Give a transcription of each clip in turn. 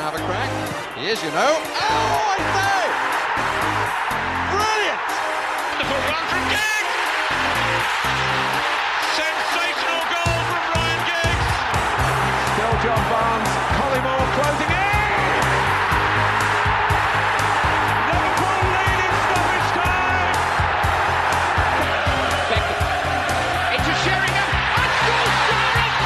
have a crack. He is, you know. Oh, I say! Brilliant! Wonderful run from Giggs! Sensational goal from Ryan Giggs! Still John Barnes, Collymore closing in! Liverpool lead in stoppage time! Beckham into Sheringham, and Solskjaer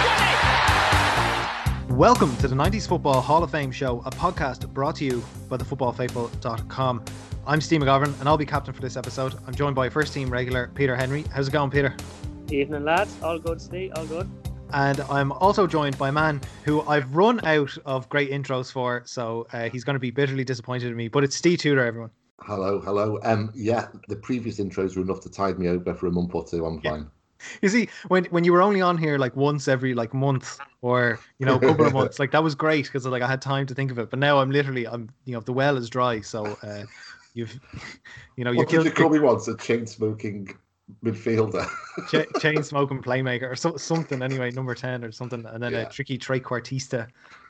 has won it! Welcome to the 90s Football Hall of Fame show, a podcast brought to you by thefootballfaithful.com. I'm Steve McGovern and I'll be captain for this episode. I'm joined by first team regular Peter Henry. How's it going, Peter? Evening, lads. All good, Steve. All good. And I'm also joined by a man who I've run out of great intros for, so he's going to be bitterly disappointed in me. But it's Steve Tudor, everyone. Hello. Yeah, the previous intros were enough to tide me over for a month or two. I'm fine. You see, when you were only on here like once every like month or a couple of months, like that was great because like I had time to think of it. But now I'm the well is dry, so you What did you call me once? A chain smoking midfielder, chain smoking playmaker or something. Anyway, number 10 or something, and then a tricky trequartista.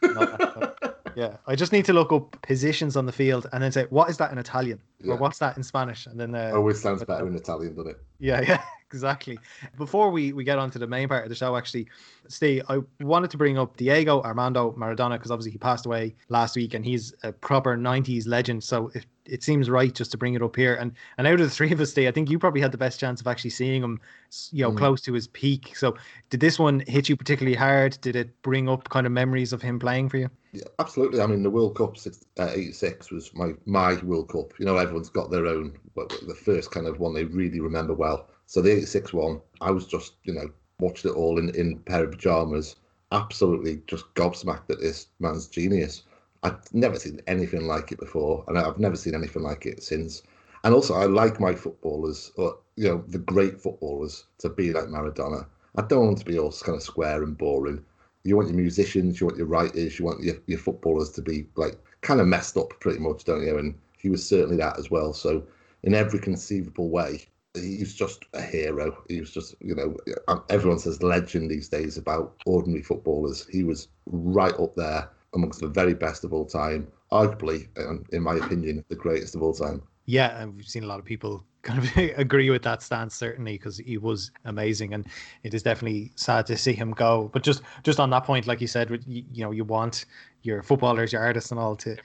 Yeah, I just need to look up positions on the field and then say, what is that in Italian? Or what's that in Spanish? And then always sounds better in Italian, doesn't it? Yeah, exactly. Before we get on to the main part of the show, actually, Steve, I wanted to bring up Diego Armando Maradona because obviously he passed away last week and he's a proper 90s legend. So it seems right just to bring it up here. And out of the three of us, Steve, I think you probably had the best chance of actually seeing him, close to his peak. So did this one hit you particularly hard? Did it bring up kind of memories of him playing for you? Yeah, absolutely. I mean, the World Cup 86 was my World Cup. Everyone's got their own, but the first kind of one they really remember well. So the 86 one, I was just, watched it all in a pair of pajamas, absolutely just gobsmacked at this man's genius. I've never seen anything like it before, and I've never seen anything like it since. And also, I like my footballers, or the great footballers, to be like Maradona. I don't want to be all kind of square and boring. You want your musicians, you want your writers, you want your footballers to be like kind of messed up pretty much, don't you? And he was certainly that as well. So in every conceivable way, he's just a hero. He was just, everyone says legend these days about ordinary footballers. He was right up there amongst the very best of all time, arguably, in my opinion, the greatest of all time. Yeah, and we've seen a lot of people kind of agree with that stance, certainly, because he was amazing, and it is definitely sad to see him go. But just on that point, like you said, you want your footballers, your artists, and all to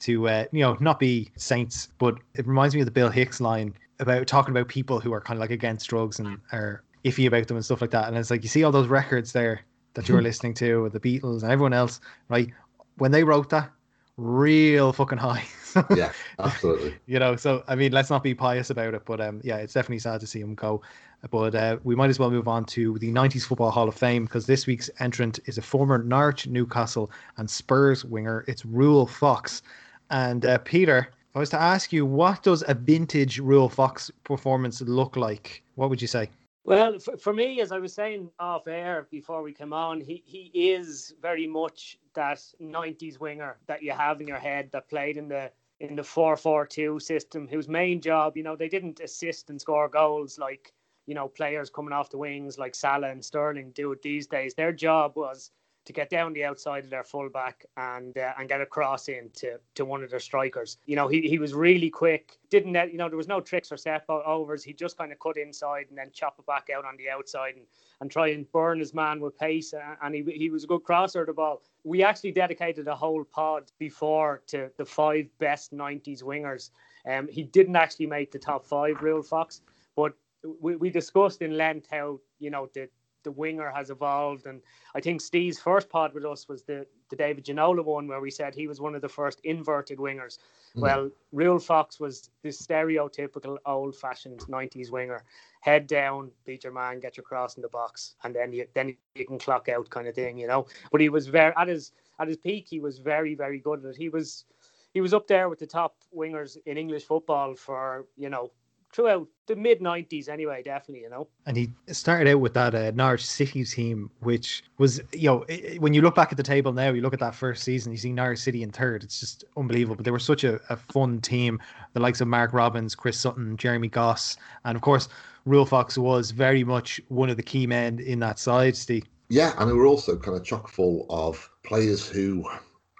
not be saints. But it reminds me of the Bill Hicks line about talking about people who are kind of like against drugs and are iffy about them and stuff like that. And it's like you see all those records there that you were listening to, with the Beatles and everyone else, right? When they wrote that, real fucking high. Yeah, absolutely. So I mean, let's not be pious about it, but it's definitely sad to see him go. But we might as well move on to the 90s Football Hall of Fame, because this week's entrant is a former Norwich, Newcastle and Spurs winger. It's Ruel Fox. And Peter, if I was to ask you, what does a vintage Ruel Fox performance look like? What would you say? Well, for me, as I was saying off air before we come on, he is very much that 90s winger that you have in your head that played in the 4-4-2 system, whose main job, they didn't assist and score goals like, players coming off the wings like Salah and Sterling do it these days. Their job was to get down the outside of their fullback and get a cross in to one of their strikers. He was really quick. There was no tricks or set overs. He just kind of cut inside and then chop it back out on the outside and try and burn his man with pace. And he was a good crosser of the ball. We actually dedicated a whole pod before to the 5 best 90s wingers. He didn't actually make the top 5, Ruel Fox, but we discussed in length how, the winger has evolved. And I think Steve's first pod with us was the David Ginola one, where we said he was one of the first inverted wingers. Well, Ruel Fox was this stereotypical old-fashioned 90s winger. Head down, beat your man, get your cross in the box, and then you can clock out kind of thing, But he was at his peak, he was very, very good at it. He was up there with the top wingers in English football for, throughout the mid-90s anyway, definitely, And he started out with that Norwich City team, which was, when you look back at the table now, you look at that first season, you see Norwich City in third. It's just unbelievable. But they were such a fun team. The likes of Mark Robbins, Chris Sutton, Jeremy Goss. And of course, Ruel Fox was very much one of the key men in that side, Steve. Yeah, and they were also kind of chock full of players who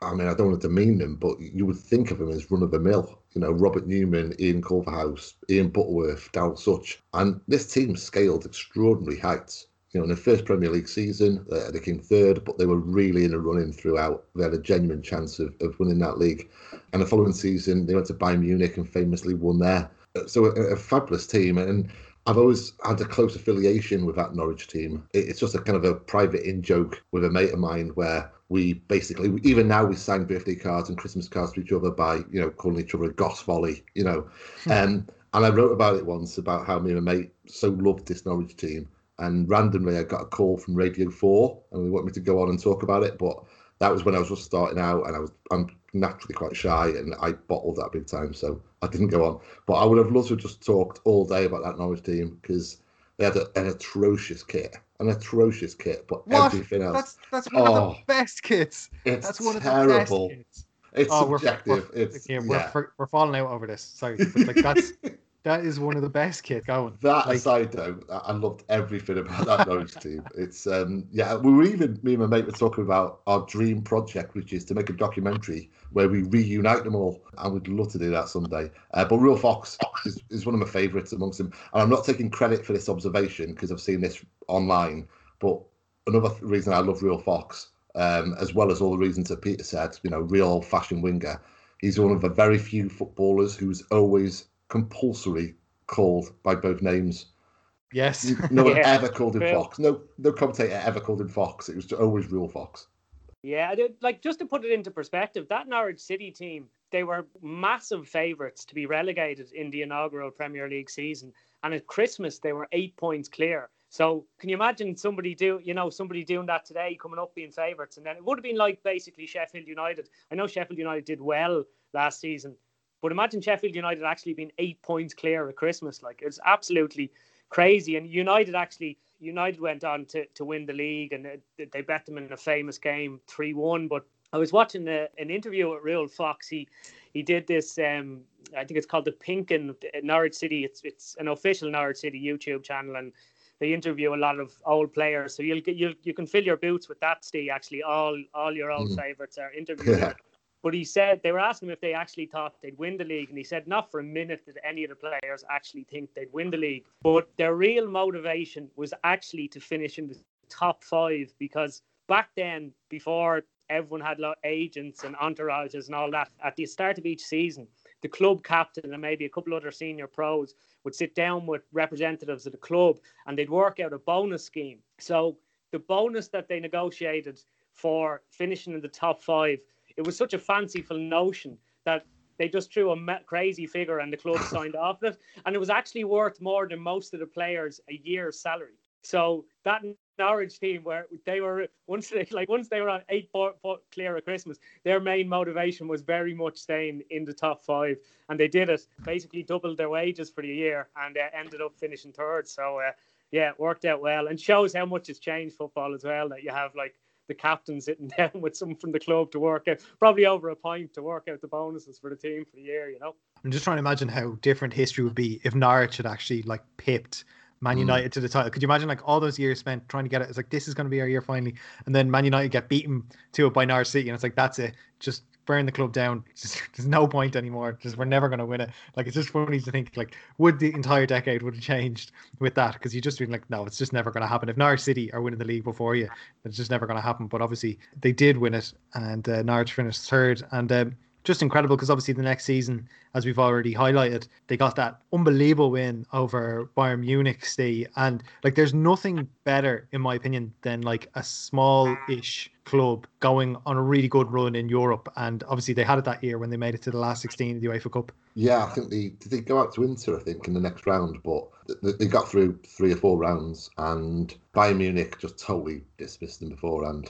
I mean, I don't want to demean them, but you would think of them as run-of-the-mill. You know, Robert Newman, Ian Culverhouse, Ian Butterworth, Darryl Such. And this team scaled extraordinary heights. You know, in the first Premier League season, they came third, but they were really in a run-in throughout. They had a genuine chance of winning that league. And the following season, they went to Bayern Munich and famously won there. So a fabulous team. And I've always had a close affiliation with that Norwich team. It's just a kind of a private in-joke with a mate of mine where we basically, even now, we sign birthday cards and Christmas cards to each other by, you know, calling each other a Goss Volley, you know. And I wrote about it once, about how me and my mate so loved this Norwich team. And randomly, I got a call from Radio 4, and they want me to go on and talk about it. But that was when I was just starting out, and I'm naturally quite shy, and I bottled that big time, so I didn't go on. But I would have loved to have just talked all day about that Norwich team, because they had an atrocious kit. But everything else. That's one of the best kits. That's one terrible. Of the best kits. It's subjective. We're falling out over this. Sorry, but like that is one of the best kits going. That aside, though, I loved everything about that Norwich team. It's we were even, me and my mate were talking about our dream project, which is to make a documentary where we reunite them all, and we'd love to do that someday. But Real Fox is one of my favourites amongst them, and I'm not taking credit for this observation because I've seen this online. But another reason I love Real Fox, as well as all the reasons that Peter said, you know, real old-fashioned winger. He's one of the very few footballers who's always compulsory called by both names. Yes. No one ever called him Fox. No commentator ever called him Fox. It was always Real Fox. Yeah, like, just to put it into perspective, that Norwich City team, they were massive favourites to be relegated in the inaugural Premier League season. And at Christmas, they were 8 points clear. So can you imagine somebody doing that today, coming up being favourites? And then it would have been like basically Sheffield United. I know Sheffield United did well last season, but imagine Sheffield United actually being 8 points clear at Christmas. Like, it's absolutely crazy. And United went on to win the league, and they bet them in a famous game 3-1. But I was watching an interview with Real Fox. He did this, I think it's called The Pink in Norwich City. It's an official Norwich City YouTube channel, and they interview a lot of old players. So you can fill your boots with that, Steve. Actually, all your old favourites are interviewed. Yeah. But he said, they were asking him if they actually thought they'd win the league. And he said, not for a minute did any of the players actually think they'd win the league. But their real motivation was actually to finish in the top 5. Because back then, before everyone had agents and entourages and all that, at the start of each season, the club captain and maybe a couple other senior pros would sit down with representatives of the club, and they'd work out a bonus scheme. So the bonus that they negotiated for finishing in the top 5, it was such a fanciful notion that they just threw a crazy figure and the club signed off it. And it was actually worth more than most of the players a year's salary. So that Norwich team, where they were once they were on 8 points clear at Christmas, their main motivation was very much staying in the top 5, and they did it. Basically, doubled their wages for the year and ended up finishing third. So it worked out well, and shows how much has changed football as well. That you have like the captain sitting down with someone from the club to work out, probably over a pint, to work out the bonuses for the team for the year. You know, I'm just trying to imagine how different history would be if Norwich had actually like pipped Man United to the title. Could you imagine like all those years spent trying to get it? It's like, this is going to be our year finally, and then Man United get beaten to it by Norwich City, and it's like, that's it, just burn the club down. There's no point anymore. We're never going to win it. Like, it's just funny to think, like, would the entire decade would have changed with that? Because you just been like, no, it's just never going to happen. If Norwich City are winning the league before you, it's just never going to happen. But obviously they did win it, and Norwich finished third, and just incredible, because obviously the next season, as we've already highlighted, they got that unbelievable win over Bayern Munich, Steve. And like, there's nothing better, in my opinion, than like a small-ish club going on a really good run in Europe. And obviously they had it that year when they made it to the last 16 of the UEFA Cup. Yeah, I think they go out to Inter, I think, in the next round, but they got through 3 or 4 rounds, and Bayern Munich just totally dismissed them beforehand.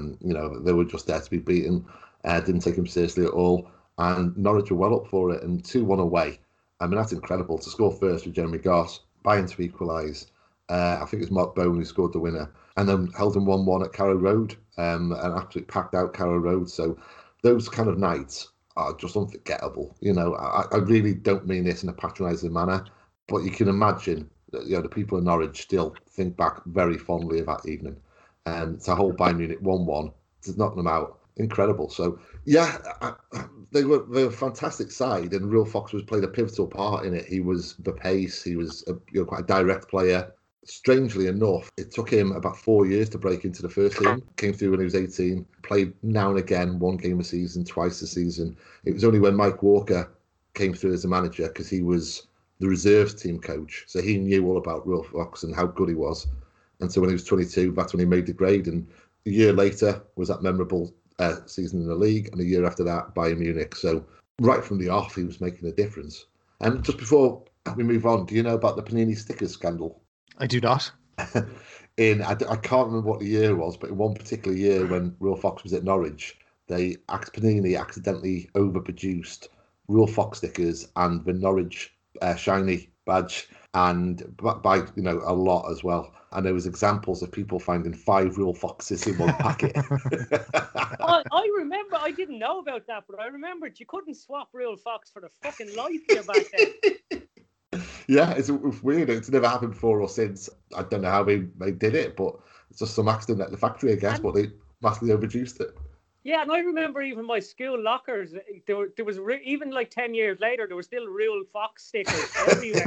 They were just there to be beaten. Didn't take him seriously at all, and Norwich were well up for it, and 2-1 away. I mean, that's incredible. To score first with Jeremy Goss, Bayern to equalise. I think it's Mark Bowen who scored the winner, and then held him 1-1 at Carrow Road, an absolutely packed out Carrow Road. So those kind of nights are just unforgettable. You know, I really don't mean this in a patronising manner, but you can imagine that, the people in Norwich still think back very fondly of that evening. To hold Bayern Munich 1-1, to knock them out, incredible. So they were a fantastic side, and Real Fox played a pivotal part in it. He was the pace. He was quite a direct player. Strangely enough, it took him about 4 years to break into the first team. Came through when he was 18, played now and again, one game a season, twice a season. It was only when Mike Walker came through as a manager, because he was the reserves team coach, so he knew all about Real Fox and how good he was. And so when he was 22, that's when he made the grade. And a year later was that memorable season in the league, and a year after that, Bayern Munich. So right from the off, he was making a difference. And just before we move on, do you know about the Panini stickers scandal? I do not. I can't remember what the year was, but in one particular year when Real Fox was at Norwich, Panini accidentally overproduced Real Fox stickers and the Norwich shiny badge, and by a lot as well. And there was examples of people finding 5 Real Foxes in one packet. I remember, I didn't know about that, but I remembered you couldn't swap Real Fox for the fucking life of you back then. Yeah, it's weird. It's never happened before or since. I don't know how they did it, but it's just some accident at the factory, I guess, but they massively overproduced it. Yeah, and I remember even my school lockers, there was even like 10 years later, there were still Real Fox stickers everywhere.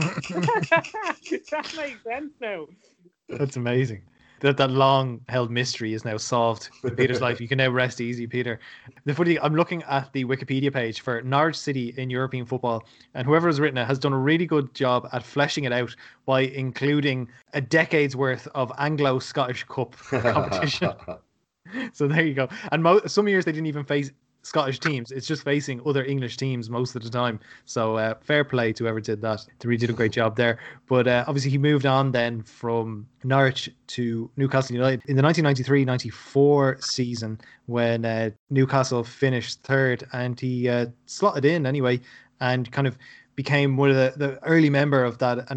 That makes sense now. That's amazing. That long-held mystery is now solved in Peter's life. You can now rest easy, Peter. The funny thing, I'm looking at the Wikipedia page for Norwich City in European football, and whoever has written it has done a really good job at fleshing it out by including a decade's worth of Anglo-Scottish Cup competition. So there you go. And some years they didn't even face Scottish teams. It's just facing other English teams most of the time. So fair play to whoever did that. They really did a great job there. But obviously he moved on then from Norwich to Newcastle United in the 1993-94 season when Newcastle finished third, and he slotted in anyway and kind of became one of the early member of that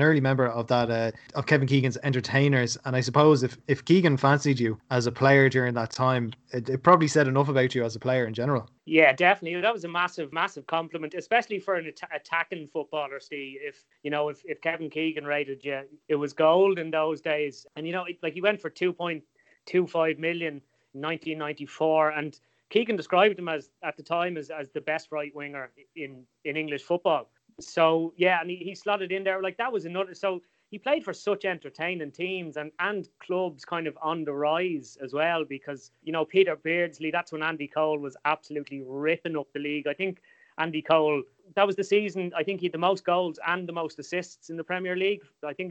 of Kevin Keegan's entertainers. And I suppose if Keegan fancied you as a player during that time, it probably said enough about you as a player in general. Yeah, definitely. That was a massive compliment, especially for an attacking footballer, Steve. If Kevin Keegan rated you, it was gold in those days. And he went for 2.25 million in 1994, and Keegan described him as at the time as the best right winger in English football. So yeah, and he slotted in there. Like, that was another. So he played for such entertaining teams and clubs kind of on the rise as well, because Peter Beardsley, that's when Andy Cole was absolutely ripping up the league. I think Andy Cole, that was the season, I think he had the most goals and the most assists in the Premier League.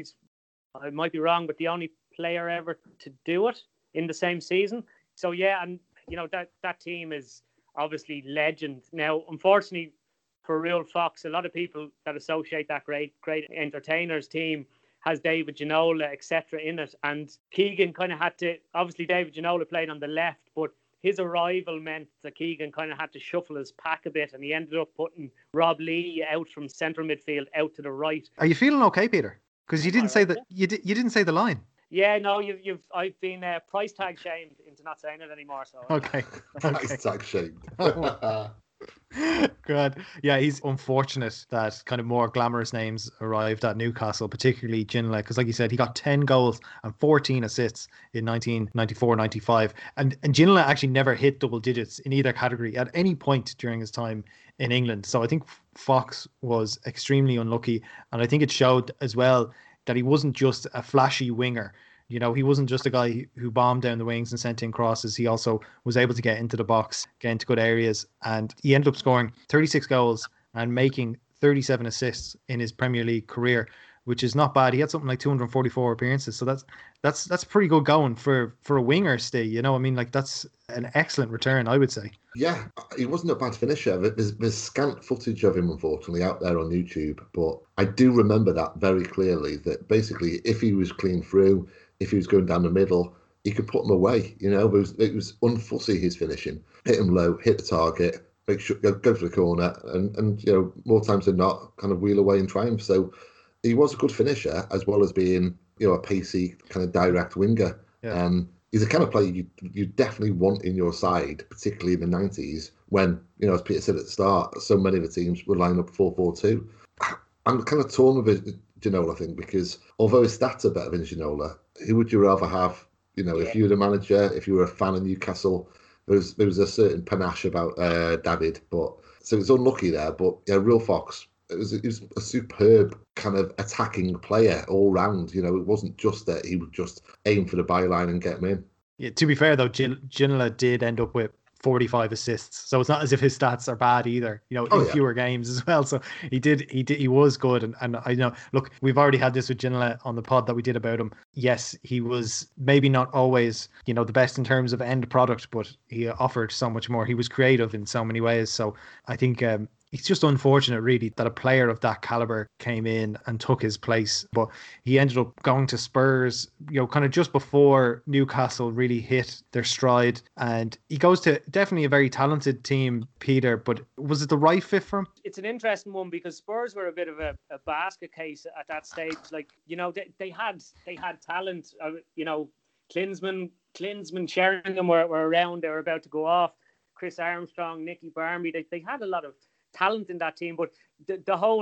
I might be wrong, but the only player ever to do it in the same season. So yeah, and that team is obviously legend. Now, unfortunately for Real Fox, a lot of people that associate that great entertainers team has David Ginola, etc. in it. And Keegan kind of had to, obviously David Ginola played on the left, but his arrival meant that Keegan kind of had to shuffle his pack a bit, and he ended up putting Rob Lee out from central midfield out to the right. Are you feeling okay, Peter? Because you didn't say that. You didn't say the line. Yeah, no, I've been price tag shamed into not saying it anymore. So okay. Price tag shamed. Good. Yeah, he's unfortunate that kind of more glamorous names arrived at Newcastle, particularly Ginola, because like you said, he got 10 goals and 14 assists in 1994-95. And Ginola actually never hit double digits in either category at any point during his time in England. So I think Fox was extremely unlucky. And I think it showed as well that he wasn't just a flashy winger. He wasn't just a guy who bombed down the wings and sent in crosses. He also was able to get into the box, get into good areas, and he ended up scoring 36 goals and making 37 assists in his Premier League career, which is not bad. He had something like 244 appearances, so that's pretty good going for a winger, Steve. That's an excellent return, I would say. Yeah, he wasn't a bad finisher. There's scant footage of him, unfortunately, out there on YouTube, but I do remember that very clearly, that basically if he was clean through, if he was going down the middle, he could put them away. It was unfussy, his finishing. Hit him low, hit the target, make sure go for the corner, and more times than not, kind of wheel away in triumph. So he was a good finisher, as well as being a pacey kind of direct winger. Yeah. He's a kind of player you definitely want in your side, particularly in the 90s, when, as Peter said at the start, so many of the teams were lining up 4-4-2. I'm kind of torn with Ginola, I think, because although his stats are better than Ginola, who would you rather have? If you were the manager, if you were a fan of Newcastle, There was a certain panache about David, but so it's unlucky there. But yeah, Real Fox. It was a superb kind of attacking player all round. You know, it wasn't just that he would just aim for the byline and get him in. Yeah, to be fair though, Ginola did end up with 45 assists, so it's not as if his stats are bad either, you know, in fewer games as well. So he was good, and I know, look, we've already had this with Ginola on the pod that we did about him. Yes, he was maybe not always, you know, the best in terms of end product, but he offered so much more. He was creative in so many ways. So I think it's just unfortunate, really, that a player of that caliber came in and took his place. But he ended up going to Spurs, you know, kind of just before Newcastle really hit their stride. And he goes to definitely a very talented team, Peter. But was it the right fit for him? It's an interesting one because Spurs were a bit of a basket case at that stage. Like, you know, they had talent. You know, Klinsmann, Sheringham were around. They were about to go off. Chris Armstrong, Nicky Barmby. They had a lot of talent in that team, but the whole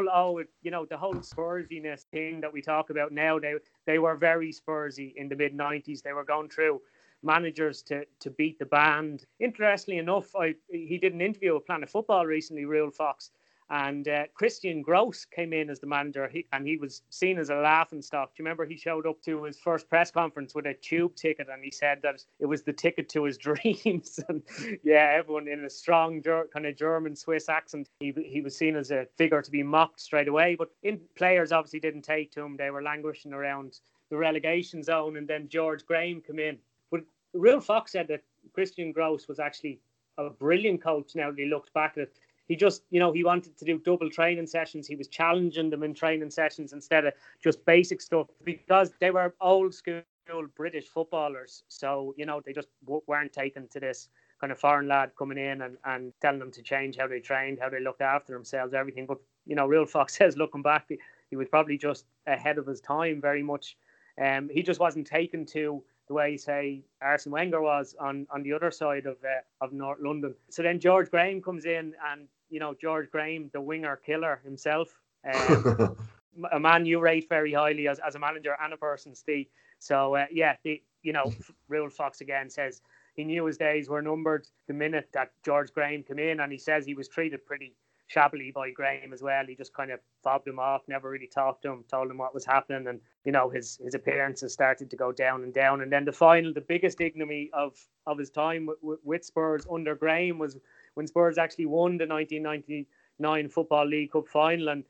Spursiness thing that we talk about now, they were very Spursy in the mid-90s. They were going through managers to beat the band. Interestingly enough, he did an interview with Planet Football recently, Real Fox, and Christian Gross came in as the manager, and he was seen as a laughingstock. Do you remember he showed up to his first press conference with a tube ticket, and he said that it was the ticket to his dreams? And yeah, everyone in a strong kind of German Swiss accent. He was seen as a figure to be mocked straight away. But players obviously didn't take to him. They were languishing around the relegation zone, and then George Graham came in. But Real Fox said that Christian Gross was actually a brilliant coach. Now that he looked back at it, he just, you know, he wanted to do double training sessions. He was challenging them in training sessions instead of just basic stuff, because they were old school British footballers. So, you know, they just weren't taken to this kind of foreign lad coming in and telling them to change how they trained, how they looked after themselves, everything. But, you know, Real Fox says, looking back, he was probably just ahead of his time very much. He just wasn't taken to the way, say, Arsene Wenger was on the other side of North London. So then George Graham comes in, and, you know, George Graham, the winger killer himself, a man you rate very highly as a manager and a person, Steve. So, Real Fox again says he knew his days were numbered the minute that George Graham came in, and he says he was treated pretty shabbily by Graham as well. He just kind of fobbed him off, never really talked to him, told him what was happening, and, you know, his appearances started to go down and down. And then the biggest ignominy of his time with Spurs under Graham was when Spurs actually won the 1999 Football League Cup final, and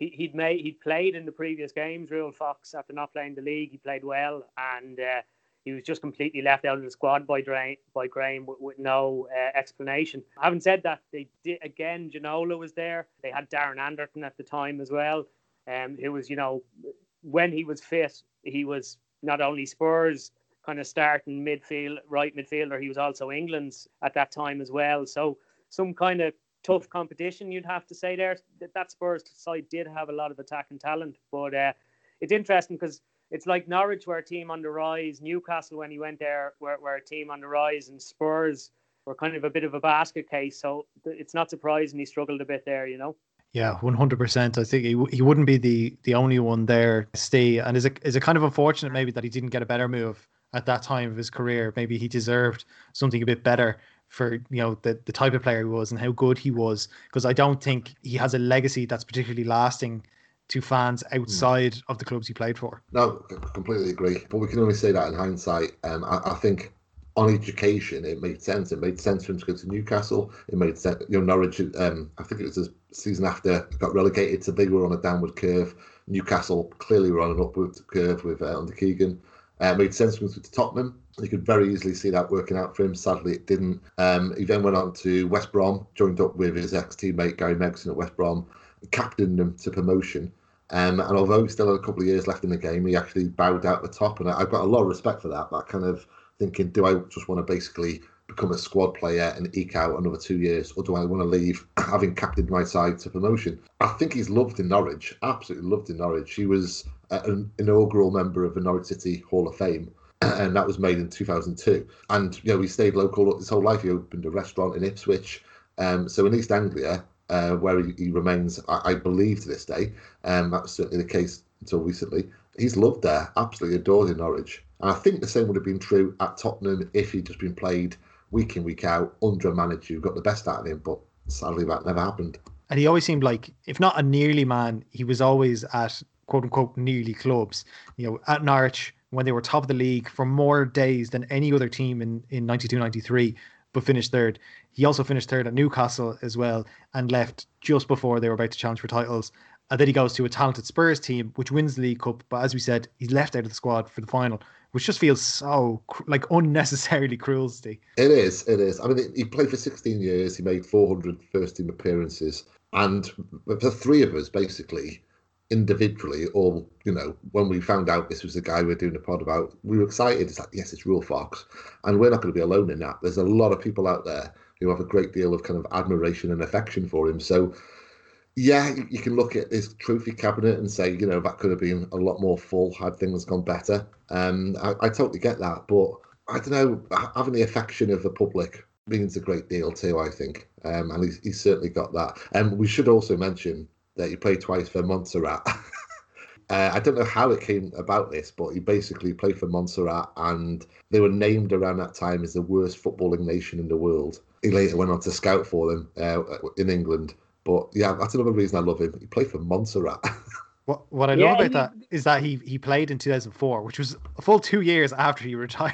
he'd played in the previous games. Real Fox, after not playing the league, he played well, and he was just completely left out of the squad by Graham with no explanation. Having said that, they did again. Ginola was there. They had Darren Anderton at the time as well, who was, you know, when he was fit, he was not only Spurs kind of starting right midfielder, he was also England's at that time as well. So some kind of tough competition, you'd have to say there. That Spurs side did have a lot of attacking talent, but it's interesting because it's like Norwich were a team on the rise, Newcastle when he went there were a team on the rise, and Spurs were kind of a bit of a basket case. So it's not surprising he struggled a bit there, you know. Yeah, 100%. I think he wouldn't be the only one there, Steve. And is it kind of unfortunate maybe that he didn't get a better move at that time of his career? Maybe he deserved something a bit better for, you know, the type of player he was and how good he was, because I don't think he has a legacy that's particularly lasting to fans outside of the clubs he played for. No, I completely agree. But we can only say that in hindsight. I think on education, it made sense. It made sense for him to go to Newcastle. It made sense. You know, Norwich, I think it was the season after, got relegated, so they were on a downward curve. Newcastle clearly were on an upward curve with under Keegan. It made sense for him to go to Tottenham. You could very easily see that working out for him. Sadly, it didn't. He then went on to West Brom, joined up with his ex-teammate Gary Megson at West Brom, captained them to promotion. And although he still had a couple of years left in the game, he actually bowed out the top. And I've got a lot of respect for that. That kind of thinking, do I just want to basically become a squad player and eke out another 2 years, or do I want to leave having captained my side to promotion? I think he's loved in Norwich, absolutely loved in Norwich. He was an inaugural member of the Norwich City Hall of Fame, and that was made in 2002. And, you know, he stayed local his whole life. He opened a restaurant in Ipswich. So in East Anglia, where he remains, I believe, to this day, that was certainly the case until recently. He's loved there, absolutely adored in Norwich. And I think the same would have been true at Tottenham if he'd just been played week in, week out, under a manager who got the best out of him, but sadly that never happened. And he always seemed like, if not a nearly man, he was always at quote unquote nearly clubs. At Norwich, when they were top of the league for more days than any other team in 92-93, but finished third. He also finished third at Newcastle as well and left just before they were about to challenge for titles. And then he goes to a talented Spurs team, which wins the League Cup. But as we said, he's left out of the squad for the final, which just feels so unnecessarily cruelty. It is. I mean, he played for 16 years. He made 400 first team appearances. And the three of us, basically, individually, all, when we found out this was the guy we were doing a pod about, we were excited. It's like, yes, it's Ruel Fox. And we're not going to be alone in that. There's a lot of people out there who have a great deal of kind of admiration and affection for him. So, yeah, you can look at his trophy cabinet and say, that could have been a lot more full had things gone better. I totally get that. But I don't know, having the affection of the public means a great deal too, I think. And he's certainly got that. And we should also mention that he played twice for Montserrat. I don't know how it came about this, but he basically played for Montserrat and they were named around that time as the worst footballing nation in the world. He later went on to scout for them in England. But yeah, that's another reason I love him. He played for Montserrat. What I love about that is that he played in 2004, which was a full 2 years after he retired.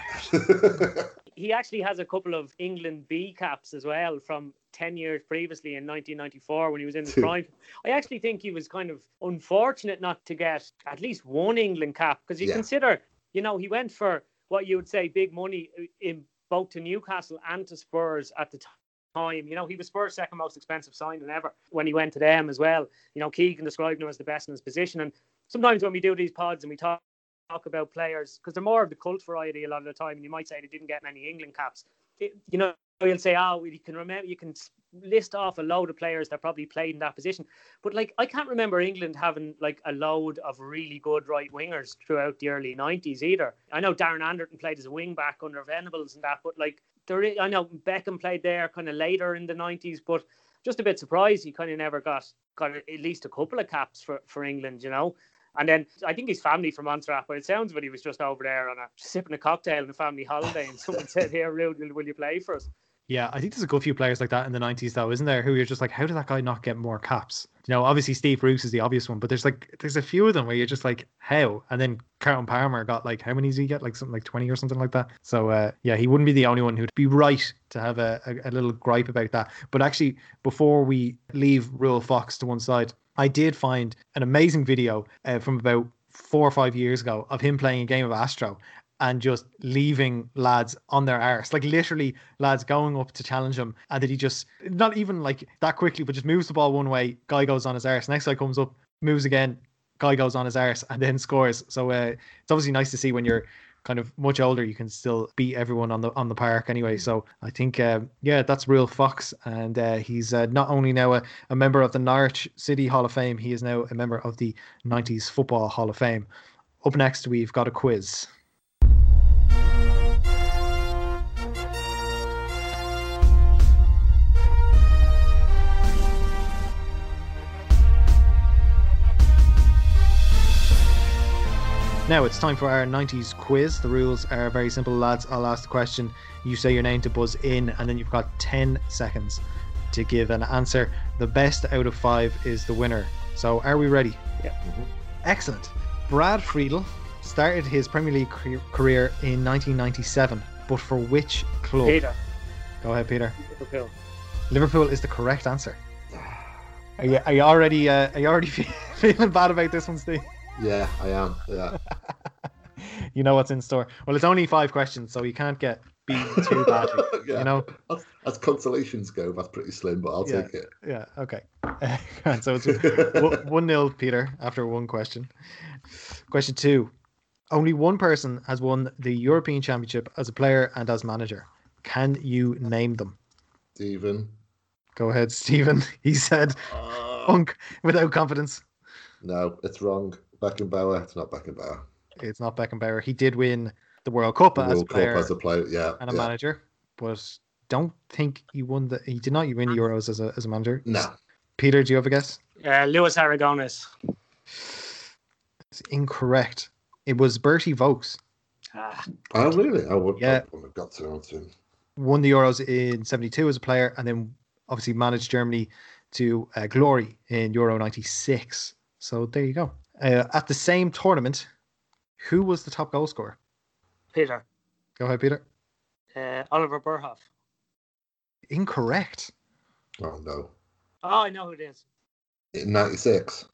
He actually has a couple of England B caps as well from 10 years previously in 1994 when he was in the prime. I actually think he was kind of unfortunate not to get at least one England cap, because you consider, he went for what you would say big money in both to Newcastle and to Spurs at the time. He was Spurs' second most expensive signing ever when he went to them as well. Keegan described him as the best in his position. And sometimes when we do these pods and we talk about players, because they're more of the cult variety a lot of the time, and you might say they didn't get many England caps. You'll say, you can list off a load of players that probably played in that position. But I can't remember England having a load of really good right wingers throughout the early 90s either. I know Darren Anderton played as a wing back under Venables and that, but I know Beckham played there kind of later in the 90s, but just a bit surprised he kind of never got at least a couple of caps for England, And then I think his family from Montserrat, but it sounds like he was just over there sipping a cocktail on a family holiday and someone said, "Here, Ruel, will you play for us?" Yeah, I think there's a good few players like that in the 90s though, isn't there? Who you're just like, how did that guy not get more caps? Obviously Steve Bruce is the obvious one, but there's a few of them where you're just like, how? And then Carlton Palmer got how many did he get? Something like 20 or something like that. So he wouldn't be the only one who'd be right to have a little gripe about that. But actually, before we leave Ruel Fox to one side, I did find an amazing video from about 4 or 5 years ago of him playing a game of Astro and just leaving lads on their arse, literally lads going up to challenge him, and that he just, not even that quickly, but just moves the ball one way, guy goes on his arse, next guy comes up, moves again, guy goes on his arse, and then scores. So it's obviously nice to see when you're kind of much older, you can still beat everyone on the park anyway. So I think, that's Ruel Fox, and he's not only now a member of the Norwich City Hall of Fame, he is now a member of the 90s Football Hall of Fame. Up next, we've got a quiz. Now it's time for our 90s quiz. The rules are very simple, lads. I'll ask the question, you say your name to buzz in, and then you've got 10 seconds to give an answer. The best out of 5 is the winner. So are we ready? Yeah. Mm-hmm. Excellent. Brad Friedel started his Premier League career in 1997, but for which club? Peter. Go ahead, Peter. Liverpool. Liverpool is the correct answer. Are you already feeling bad about this one, Steve? Yeah, I am. Yeah. You know what's in store. Well, it's only 5 questions, so you can't get beaten too badly. Yeah. As consolations go, that's pretty slim, but I'll take it. Yeah, okay. So it's 1-0, Peter, after one question. Question 2. Only one person has won the European Championship as a player and as manager. Can you name them? Stephen. Go ahead, Stephen. He said, without confidence. No, it's wrong. Beckenbauer. It's not Beckenbauer. It's not Beckenbauer. He did win the World Cup as a player, yeah, and a manager, but don't think he won he did not win the Euros as a manager. No. Peter, do you have a guess? Luis Aragonés. It's incorrect. It was Bertie Vogts. Oh, really? I would have got to him. won the Euros in 72 as a player, and then obviously managed Germany to glory in Euro 96. So there you go. At the same tournament, who was the top goal scorer? Peter. Go ahead, Peter. Oliver Bierhoff. Incorrect. Oh, no. Oh, I know who it is. In 96.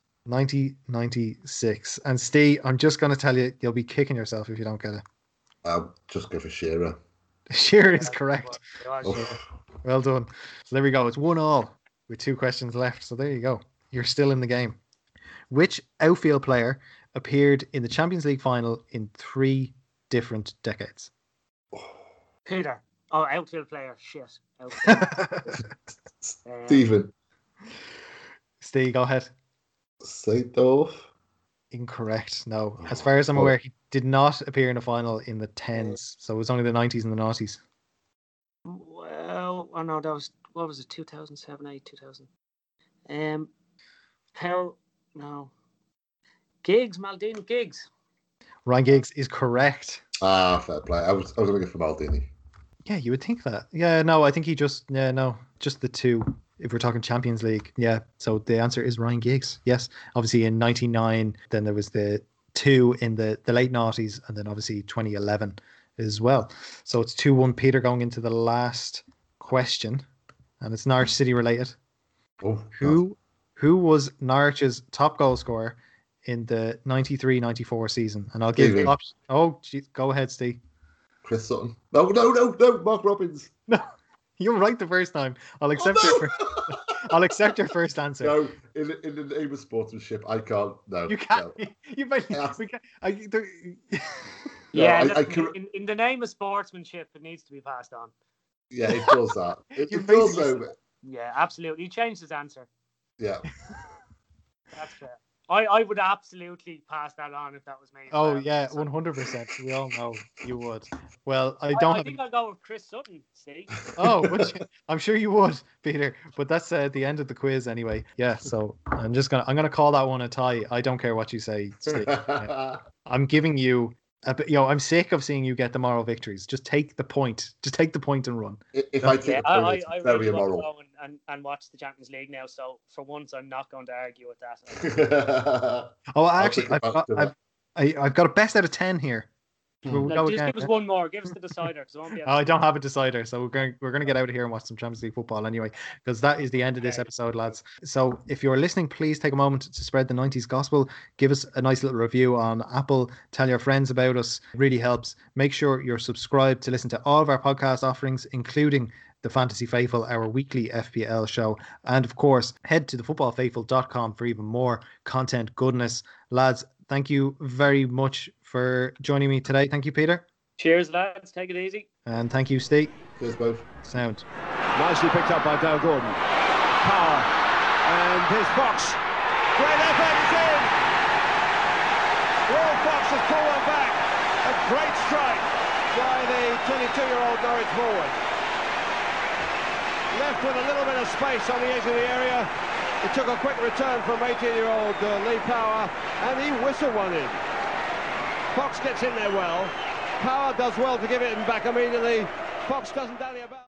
1996. And Steve, I'm just going to tell you, you'll be kicking yourself if you don't get it. I'll just go for Shearer. Shearer is correct. Oh. Well done. So there we go. It's 1-1 with 2 questions left. So there you go. You're still in the game. Which outfield player appeared in the Champions League final in 3 different decades? Peter. Oh, outfield player. Shit. Outfield. Stephen. Steve, go ahead. Seedorf. Incorrect. No. As far as I'm aware, he did not appear in a final in the 10s. So it was only the 90s and the noughties. Well, oh no, that was, what was it, 2007, 8, 2000. How, no. Giggs, Maldini Giggs. Ryan Giggs is correct. Fair play. I was going to go for Maldini. Yeah, you would think that. Yeah, no, I think he just the 2. If we're talking Champions League, yeah. So the answer is Ryan Giggs. Yes, obviously in 99, then there was the 2 in the late noughties, and then obviously 2011 as well. So it's 2-1. Peter going into the last question, and it's Norwich City related. Oh, Who was Norwich's top goal scorer in the 93-94 season? And I'll give you options. Oh, geez, go ahead, Steve. Chris Sutton. No, Mark Robbins. No, you're right the first time. I'll accept I'll accept your first answer. No, in the name of sportsmanship, I can't. No, you can't. No. In the name of sportsmanship, it needs to be passed on. Yeah, it does that. It does though. Yeah, absolutely. He changed his answer. Yeah. That's fair. I would absolutely pass that on if that was me. Oh, yeah, 100%. We all know you would. Well, I think I'll go with Chris Sutton, see? Oh, I'm sure you would, Peter. But that's the end of the quiz anyway. Yeah, so I'm gonna call that one a tie. I don't care what you say, Steve. Yeah. I'm giving you I'm sick of seeing you get the moral victories. Just take the point. Just take the point and run. If I take the point, it's very really immoral. Want to go and watch the Champions League now. So for once, I'm not going to argue with that. Actually, I've got a best out of 10 here. Just give us one more. Give us the decider. I don't have a decider, so we're going to get out of here and watch some Champions League football anyway, because that is the end of this episode, lads. So if you're listening, please take a moment to spread the 90s gospel. Give us a nice little review on Apple. Tell your friends about us. It really helps. Make sure you're subscribed to listen to all of our podcast offerings, including the Fantasy Faithful, our weekly FPL show. And of course, head to thefootballfaithful.com for even more content goodness. Lads, thank you very much for joining me today. Thank you, Peter. Cheers, lads. Take it easy. And thank you, Steve. Cheers, both. Sound. Nicely picked up by Dale Gordon. Power. And here's Fox. Great effort. It's in. Will Fox has pulled one back. A great strike by the 22-year-old Norwich forward. Left with a little bit of space on the edge of the area. It took a quick return from 18-year-old Lee Power, and he whistled one in. Fox gets in there well. Power does well to give it back immediately. Fox doesn't dally about.